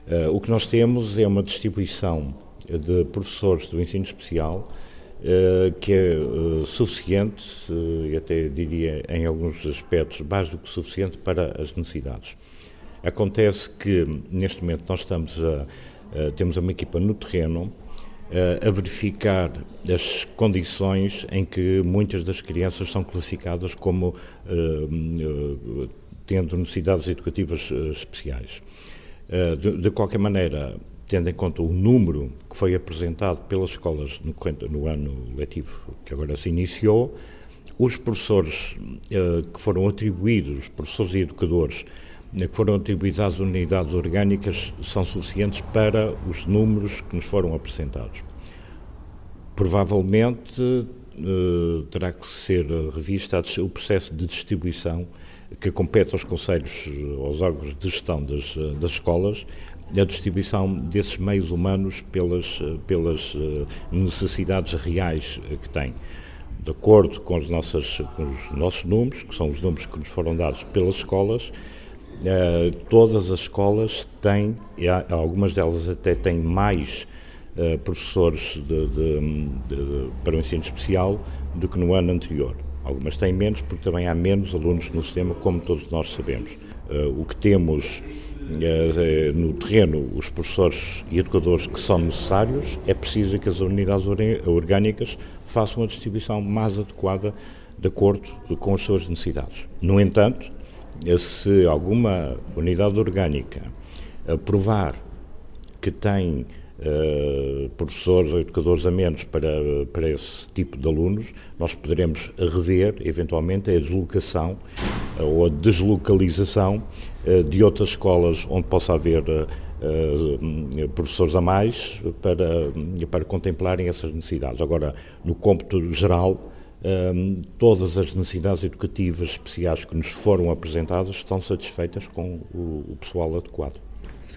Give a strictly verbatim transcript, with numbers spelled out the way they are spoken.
Uh, o que nós temos é uma distribuição de professores do ensino especial uh, que é uh, suficiente, uh, e até diria em alguns aspectos mais do que suficiente para as necessidades. Acontece que neste momento nós estamos a, a temos uma equipa no terreno a, a verificar as condições em que muitas das crianças são classificadas como uh, uh, tendo necessidades educativas uh, especiais. Uh, de, de qualquer maneira, tendo em conta o número que foi apresentado pelas escolas no, no ano letivo que agora se iniciou, os professores uh, que foram atribuídos, os professores e educadores que foram atribuídos às unidades orgânicas são suficientes para os números que nos foram apresentados. Provavelmente uh, terá que ser revista o processo de distribuição que compete aos conselhos, aos órgãos de gestão das, das escolas, a distribuição desses meios humanos pelas, pelas necessidades reais que têm. De acordo com, as nossas, com os nossos números, que são os números que nos foram dados pelas escolas, Uh, todas as escolas têm, e há, algumas delas até têm mais uh, professores de, de, de, para o ensino especial do que no ano anterior. Algumas têm menos, porque também há menos alunos no sistema, como todos nós sabemos. Uh, o que temos uh, no terreno, os professores e educadores que são necessários, é preciso que as unidades orgânicas façam a distribuição mais adequada de acordo com as suas necessidades. No entanto, se alguma unidade orgânica provar que tem uh, professores ou educadores a menos para, para esse tipo de alunos, nós poderemos rever, eventualmente, a deslocação uh, ou a deslocalização uh, de outras escolas onde possa haver uh, uh, professores a mais para, para contemplarem essas necessidades. Agora, no cômputo geral, Um, todas as necessidades educativas especiais que nos foram apresentadas estão satisfeitas com o, o pessoal adequado.